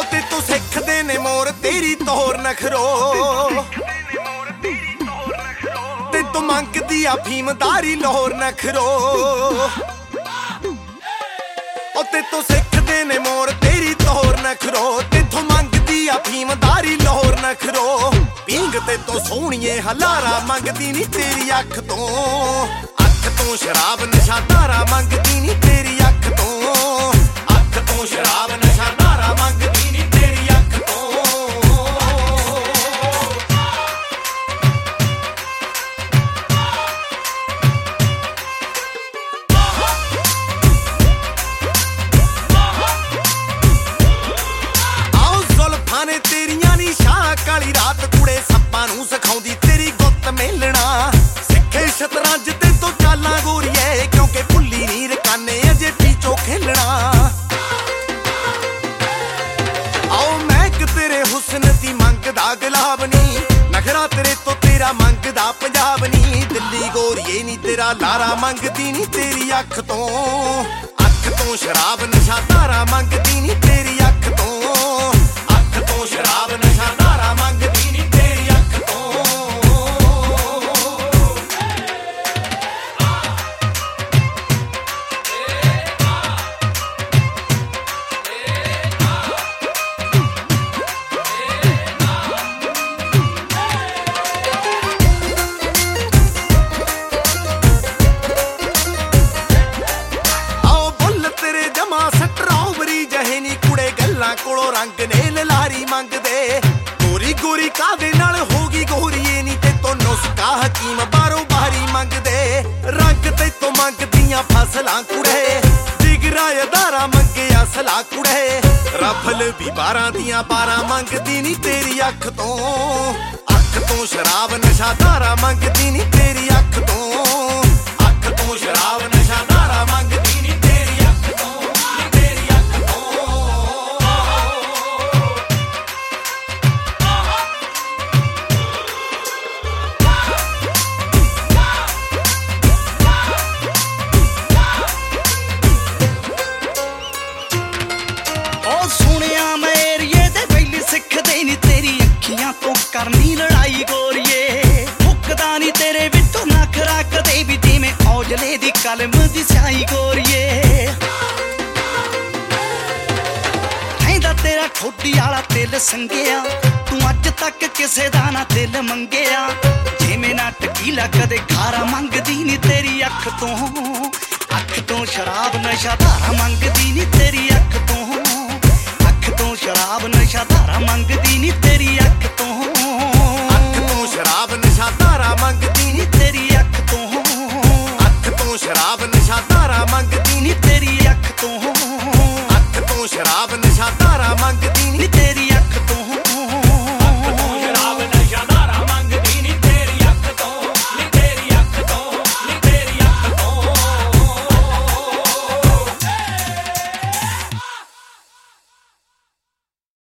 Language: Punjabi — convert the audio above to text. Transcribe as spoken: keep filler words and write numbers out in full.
ਤੇ ਤੂੰ ਸਿੱਖਦੇ ਨੇ ਮੋਰ ਤੇਰੀ ਤੋਰ ਨਖਰੋ ਤੇ ਤੂੰ ਮੰਗਦੀ ਆ ਫੀਮਦਾਰੀ ਲੋਰ ਨਖਰੋ ਉਹ ਤੇ ਤੂੰ ਸਿੱਖਦੇ ਨੇ ਮੋਰ ਤੇਰੀ ਤੋਰ ਨਖਰੋ ਤੇ ਤੂੰ ਮੰਗਦੀ ਆ ਫੀਮਦਾਰੀ ਲੋਰ ਨਖਰੋ ਪੀਂਗ ਤੇ ਤੂੰ ਸੋਹਣੀਏ ਹਲਾਰਾ ਮੰਗਦੀ ਨੀ ਤੇਰੀ ਅੱਖ ਤੋਂ ਅੱਖ ਤੋਂ ਸ਼ਰਾਬ ਨਸ਼ਾ ਧਾਰਾ ਮੰਗਦੀ ਨੀ ਤੇਰੀ ਅੱਖ ਤੋਂ ਅੱਖ ਤੋਂ ਸ਼ਰਾਬ ਨਸ਼ਾ ਧਾਰਾ ਮੰਗਦੀ ਨੀ ਤੇਰੀ ਅੱਖ ਤੋਂ ਆਓ ਜ਼ੁਲਫਾਂ ਨੇ ਤੇਰੀਆਂ ਨੀ ਸ਼ਾਹ ਕਾਲੀ ਰਾਤ ਕੁੜੇ ਸੱਪਾਂ ਨੂੰ ਸਿਖਾਉਂਦੀ ਤੇਰੀ ਗੁੱਤ ਮੇਲਣਾ ਸਿੱਖੇ ਸ਼ਤਰੰਜ ਤੇ ਤੋਂ ਚਾਲਾਂ ਗੋਰੀਏ ਕਿਉਂਕਿ ਭੁੱਲੀ ਨੀ ਰਕਾਨੇ ਅਜੇ ਪੀਚੋ ਖੇਲਣਾ ਆਓ ਮਹਿਕ ਤੇਰੇ ਹੁਸਨ ਦੀ ਮੰਗਦਾ ਗੁਲਾਬ ਨੀ ਨਖਰਾ ਤੇਰੇ ਤੋਂ ਤੇਰਾ ਮੰਗਦਾ ਪੰਜਾਬ ਨੀ ਦਿੱਲੀ ਗੋਰੀਏ ਨੀ ਤੇਰਾ ਲਾਰਾ ਮੰਗਦੀ ਨੀ ਤੇਰੀ ਅੱਖ ਤੋਂ ਅੱਖ ਤੋਂ ਸ਼ਰਾਬ ਨਸ਼ਾ ਧਾਰਾ ਮੰਗਦੀ ਨੀ ਤੇਰੀ ਅੱਖ ਤੋਂ ਅੱਖ ਤੋਂ ਸ਼ਰਾਬ ਨਸ਼ਾ ਧਾਰਾ ਮੰਗਦੀ ਨੀ ਤੇਰੀ ਅੱਖ ਤੋਂ ਕੋਲੋਂ ਰੰਗ ਨੇ ਲਲਾਰੀ ਮੰਗਦੇ ਗੋਰੀ ਗੋਰੀ ਕਾਦੇ ਨਾਲ ਹੋਗੀ ਗੋਰੀਏ ਨੀ ਤੇ ਤੋਂ ਨੁਸਖਾ ਹਕੀਮ ਬਾਰੋਂ ਬਾਰੀ ਮੰਗਦੇ ਰੰਗ ਤੇ ਤੋਂ ਮੰਗਦੀਆਂ ਫਸਲਾਂ ਕੁੜੇ ਜਿਗਰਾ ਅਦਾਰਾ ਮੰਗਿਆ ਸਲਾ ਕੁੜੇ ਰਫਲ ਵੀ ਬਾਰਾਂ ਦੀਆਂ ਬਾਰਾਂ ਮੰਗਦੀ ਨੀ ਤੇਰੀ ਅੱਖ ਤੋਂ ਅੱਖ ਤੋਂ ਸ਼ਰਾਬ ਨਸ਼ਾ ਧਾਰਾ ਮੰਗਦੀ ਨੀ ਤੇਰੀ ਅੱਖ ਤੋਂ ਅੱਖ ਤੋਂ ਸ਼ਰਾਬ ਨਸ਼ਾ ਧਾਰਾ ਮੰਗਦੀ ਨੀ ਤੇਰੀ ਅੱਖ ਤੋਂ ਕਰਨੀ ਲੜਾਈ ਗੋਰੀਏ ਮੁੱਕਦਾ ਨੀ ਤੇਰੇ ਵਿੱਚੋਂ ਨਖਰਾ ਕਦੇ ਵੀ ਜਿਵੇਂ ਔਜਲੇ ਦੀ ਕਲਮ ਦੀ ਸਿਆਹੀ ਗੋਰੀਏ ਕਹਿੰਦਾ ਤੇਰਾ ਠੋਡੀ ਵਾਲਾ ਦਿਲ ਸੰਗਿਆ ਤੂੰ ਅੱਜ ਤੱਕ ਕਿਸੇ ਦਾ ਨਾ ਦਿਲ ਮੰਗਿਆ ਜਿਵੇਂ ਨਾ ਟਕੀਲਾ ਕਦੇ ਖਾਰਾ ਮੰਗਦੀ ਨੀ ਤੇਰੀ ਅੱਖ ਤੋਂ ਅੱਖ ਤੋਂ ਸ਼ਰਾਬ ਨਸ਼ਾ ਧਾਰਾ ਮੰਗਦੀ ਨੀ ਤੇਰੀ ਅੱਖ ਤੋਂ ਅੱਖ ਤੋਂ ਸ਼ਰਾਬ ਨਸ਼ਾ ਧਾਰਾ ਮੰਗਦੀ ਨੀ ਤੇਰੀ ਅੱਖ